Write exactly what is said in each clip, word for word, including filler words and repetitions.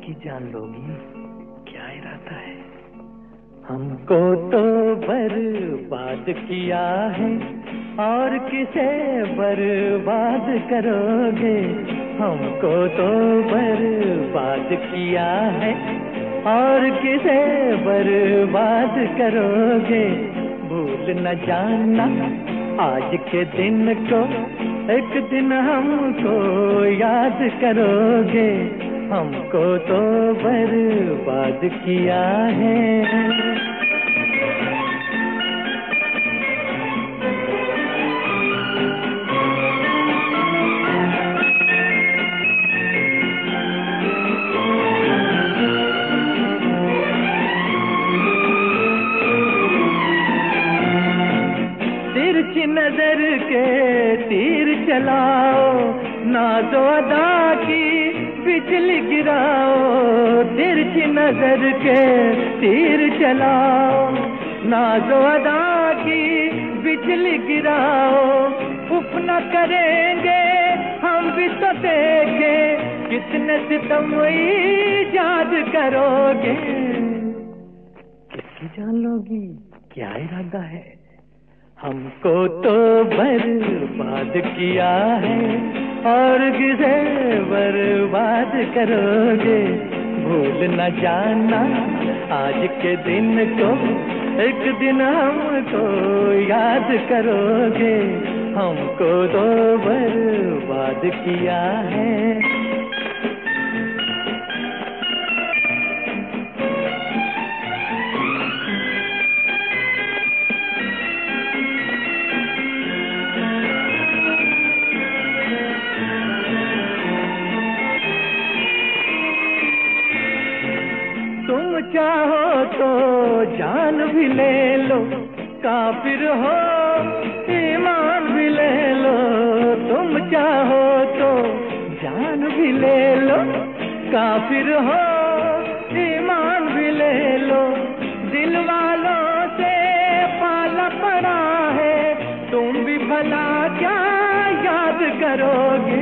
किसकी जान लोगी, क्या इरादा है? हमको तो बर्बाद किया है और किसे बर्बाद करोगे? हमको तो बर्बाद किया है और किसे बर्बाद करोगे? भूल न जाना आज के दिन को, एक दिन हमको याद करोगे। हमको तो बर्बाद किया है। तिरछी नजर के तीर चलाओ, नाज़ो अदा की बिजली गिराओ। तिरछी नजर के तीर चलाओ, नाज़ो अदा की बिजली गिराओ। उफ न करेंगे हम भी तो देखे, कितने सितम याद करोगे? किसकी जान लोगी, क्या इरादा है? हमको तो बर्बाद किया है और किसे बर्बाद करोगे? भूल न जाना आज के दिन को, एक दिन हमको याद करोगे। हमको तो बर्बाद किया है। तुम चाहो तो जान भी ले लो, काफिर हो ईमान भी ले लो। तुम चाहो तो जान भी ले लो, काफिर हो ईमान भी ले लो। दिल वालों से पाला पड़ा है, तुम भी भला क्या याद करोगे?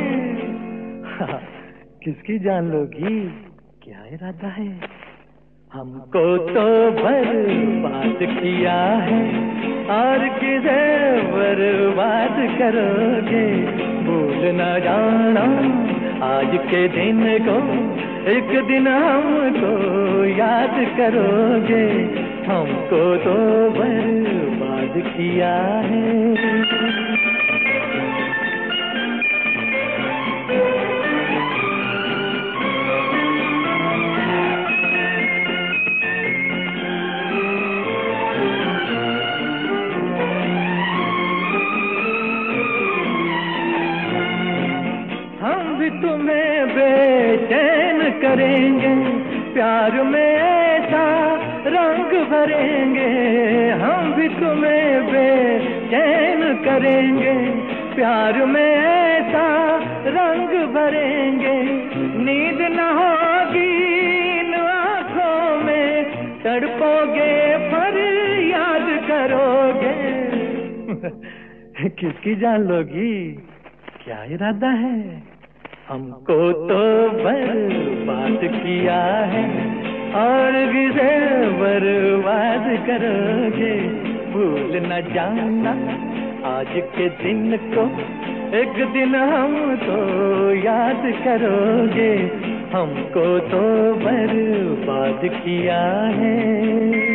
किसकी जान लोगी, क्या इरादा है? हमको तो बर्बाद किया है और किसे बर्बाद करोगे? भूल न जाना आज के दिन को, एक दिन हमको याद करोगे। हमको तो बर्बाद किया है। तुम्हें बेचैन करेंगे, प्यार में ऐसा रंग भरेंगे। हम भी तुम्हें बेचैन करेंगे, प्यार में ऐसा रंग भरेंगे। नींद न होगी इन आँखों में, तड़पोगे पर याद करोगे। किसकी जान लोगी, क्या इरादा है? हमको तो बर्बाद किया है और किसे बर्बाद करोगे? भूल न जाना आज के दिन को, एक दिन हमको याद करोगे। हमको तो बर्बाद किया है।